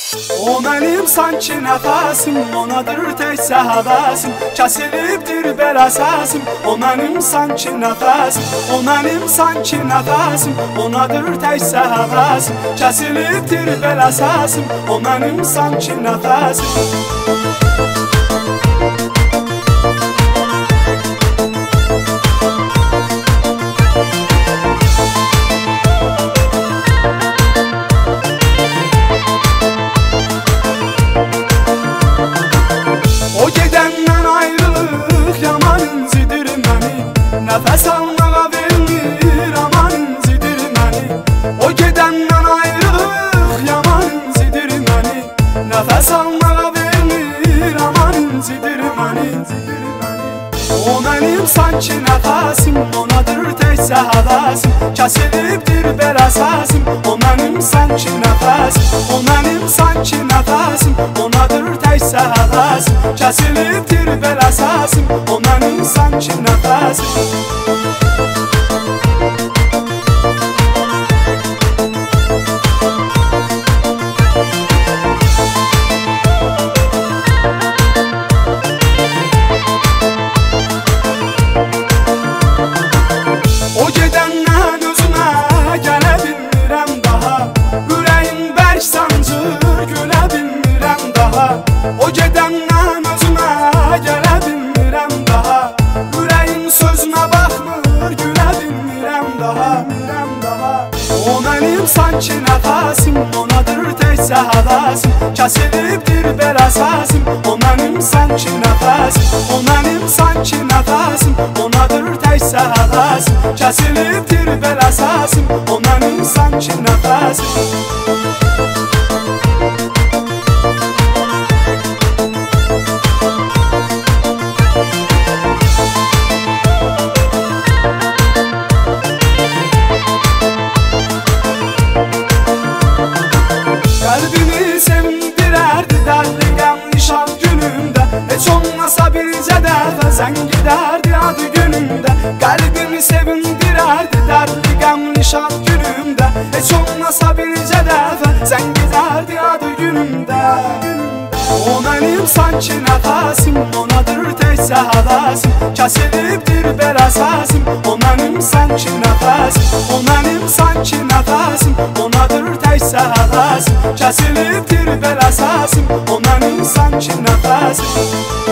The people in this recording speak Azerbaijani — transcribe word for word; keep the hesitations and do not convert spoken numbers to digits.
O mənim sanki nəfəsim, onadır təkcə həvəsim, kəsilibdir bel əsasim. O mənim sanki nəfəsim, o mənim sanki nəfəsim, onadır təkcə həvəsim, kəsilibdir bel əsasim. O mənim sanki nəfəsim. Nəfəs almağa vermir, aman incidir məni. O gedəndən ayrılıq, yaman incidir məni. Nəfəs almağa vermir, aman incidir məni. O mənim sanki nəfəsim, onadır təkcə həvəsim, kəsilibdir bel əsasim. O mənim sanki nəfəsim, o mənim sanki nəfəsim, onadır təkcə həvəsim, kəsilibdir bel əsasim. O mənim sanki nəfəsim. O gedəndən özümə gələ bilmirəm daha, ürəyim bərk sancır, gülə bilmirəm daha. O gedəndən özümə gələ bilmirəm daha, ürəyim sözümə baxmır, gülə bilmirəm daha. O mənim sanki nəfəsim, onadır təkcə həvəsim, kəsilibdir bel əsasim. O mənim sanki nəfəsim, o mənim sanki nəfəsim, onadır təkcə həvəsim, kəsilibdir bel əsasim. O mənim sanki nəfəsim. Qəlbimi sevindirərdi dərli qəm nişan günümdə, heç olmasa bircə dəfə zəng edərdi adı günümdə. Qəlbimi sevindirərdi dərli qəm nişan günümdə, heç olmasa bircə dəfə zəng edərdi adı günümdə. O mənim sanki nəfəsim, onadır təkcə həvəsim, kəsilibdir bel əsasim. O mənim sanki nəfəsim, o mənim sanki nəfəsim, onadır təkcə həvəsim, kəsilibdir bel əsasim. O mənim sanki nəfəsim.